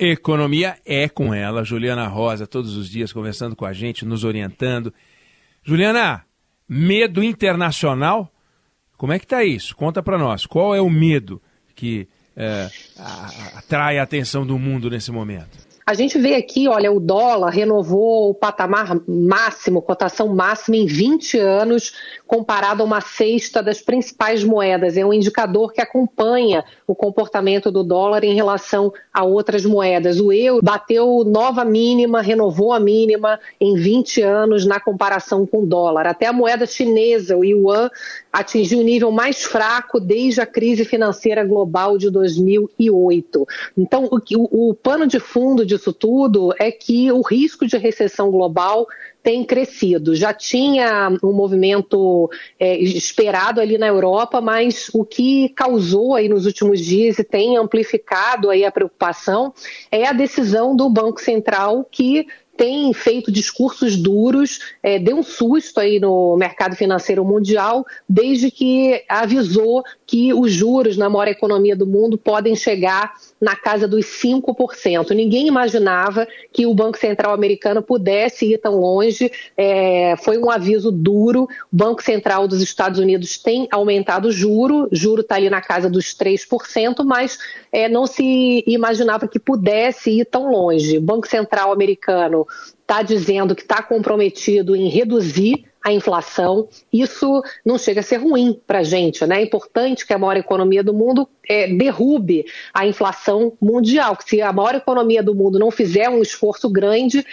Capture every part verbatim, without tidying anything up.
Economia é com ela, Juliana Rosa, todos os dias conversando com a gente, nos orientando. Juliana, medo internacional, como é que está isso? Conta para nós, qual é o medo que é, atrai a atenção do mundo nesse momento? A gente vê aqui, olha, o dólar renovou o patamar máximo, cotação máxima em vinte anos, comparado a uma cesta das principais moedas. É um indicador que acompanha o comportamento do dólar em relação a outras moedas. O euro bateu nova mínima, renovou a mínima em vinte anos na comparação com o dólar. Até a moeda chinesa, o yuan, atingiu o nível mais fraco desde a crise financeira global de dois mil e oito. Então, o, o, o pano de fundo disso tudo é que o risco de recessão global tem crescido. Já tinha um movimento é, esperado ali na Europa, mas o que causou aí nos últimos dias e tem amplificado aí a preocupação é a decisão do Banco Central, que tem feito discursos duros, é, deu um susto aí no mercado financeiro mundial, desde que avisou que os juros na maior economia do mundo podem chegar na casa dos cinco por cento. Ninguém imaginava que o Banco Central americano pudesse ir tão longe, é, foi um aviso duro. O Banco Central dos Estados Unidos tem aumentado o juro, o juro está ali na casa dos três por cento, mas é, não se imaginava que pudesse ir tão longe. O Banco Central americano está dizendo que está comprometido em reduzir a inflação. Isso não chega a ser ruim para a gente, né? É importante que a maior economia do mundo é, derrube a inflação mundial. Se a maior economia do mundo não fizer um esforço grande,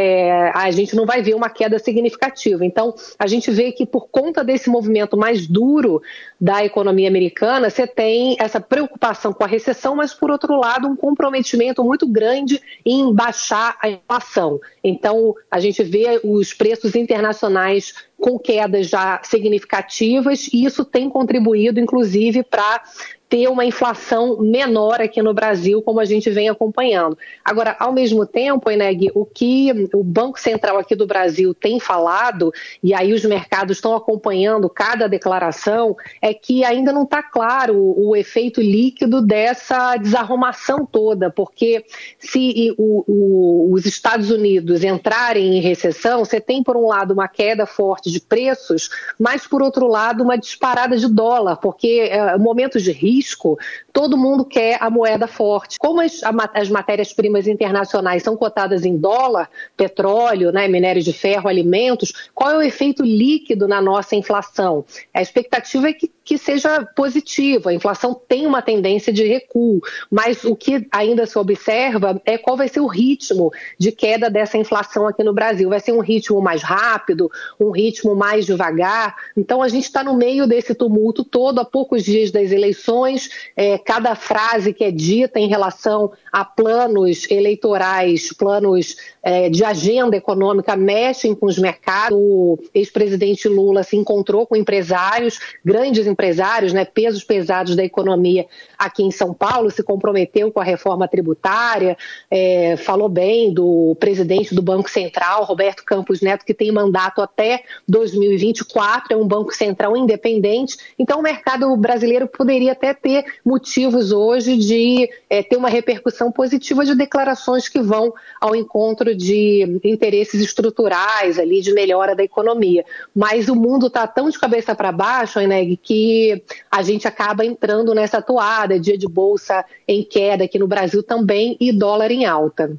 é, a gente não vai ver uma queda significativa. Então, a gente vê que por conta desse movimento mais duro da economia americana, você tem essa preocupação com a recessão, mas, por outro lado, um comprometimento muito grande em baixar a inflação. Então, a gente vê os preços internacionais com quedas já significativas, e isso tem contribuído, inclusive, para ter uma inflação menor aqui no Brasil, como a gente vem acompanhando. Agora, ao mesmo tempo, Eneg, o que o Banco Central aqui do Brasil tem falado, e aí os mercados estão acompanhando cada declaração, é que ainda não está claro o, o efeito líquido dessa desarrumação toda, porque se o, o, os Estados Unidos entrarem em recessão, você tem, por um lado, uma queda forte de preços, mas, por outro lado, uma disparada de dólar, porque é, momentos de risco, todo mundo quer a moeda forte. Como as, as matérias-primas internacionais são cotadas em dólar, petróleo, né, minério de ferro, alimentos, qual é o efeito líquido na nossa inflação? A expectativa é que, que seja positiva. A inflação tem uma tendência de recuo, mas o que ainda se observa é qual vai ser o ritmo de queda dessa inflação aqui no Brasil. Vai ser um ritmo mais rápido, um ritmo mais devagar? Então, a gente está no meio desse tumulto todo, há poucos dias das eleições. É, cada frase que é dita em relação a planos eleitorais, planos é, de agenda econômica, mexem com os mercados. O ex-presidente Lula se encontrou com empresários, grandes empresários, né, pesos pesados da economia aqui em São Paulo, se comprometeu com a reforma tributária, é, falou bem do presidente do Banco Central, Roberto Campos Neto, que tem mandato até dois mil e vinte e quatro, é um Banco Central independente. Então, o mercado brasileiro poderia até ter motivos hoje de é, ter uma repercussão positiva de declarações que vão ao encontro de interesses estruturais ali de melhora da economia. Mas o mundo está tão de cabeça para baixo, Eneg, que a gente acaba entrando nessa toada, dia de bolsa em queda aqui no Brasil também e dólar em alta.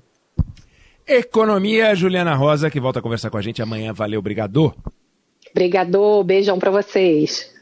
Economia, Juliana Rosa, que volta a conversar com a gente amanhã. Valeu, brigador. Brigador, beijão para vocês.